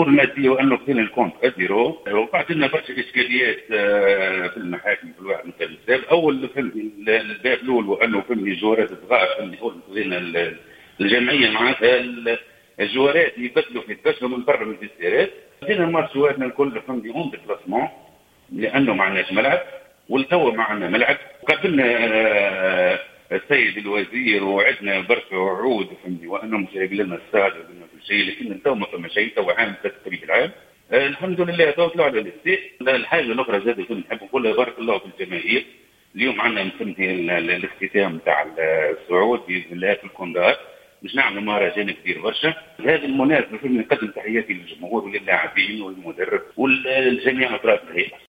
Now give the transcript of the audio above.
الماديه وانه كان الكونت ازيرو، وقعت لنا برشا اشكاليات في المحاكم في الواحد من الباب. اول الباب الاول وانه فهمني الجوارات صغار، فهمني الجمعيه معناتها الجوارات يبدلوا من برا من الفيستيرات. بدينا نمارس جواراتنا الكل فهمني اون ديبلاسمون لانه ما عندناش ملعب، والتو ما عندنا ملعب. قابلنا السيد الوزير وعدنا برشا وعود فهمني وانهم جايب لنا الساعه وقلنا كل شيء، لكن التو ما فما شيء. تو عام تقريبا العام الحمد لله تو طلعوا على الاستاء. الحاجه الاخرى زادت نحب نقولها بارك الله في الجماهير. اليوم عندنا فهمتي الاختتام تاع الصعود باذن الله في الكوندار، مش نعمل مهرجان كبير برشا. هذه المناسبه فهمني نقدم تحياتي للجمهور وللاعبين والمدرب والجميع اطراف الهيئه.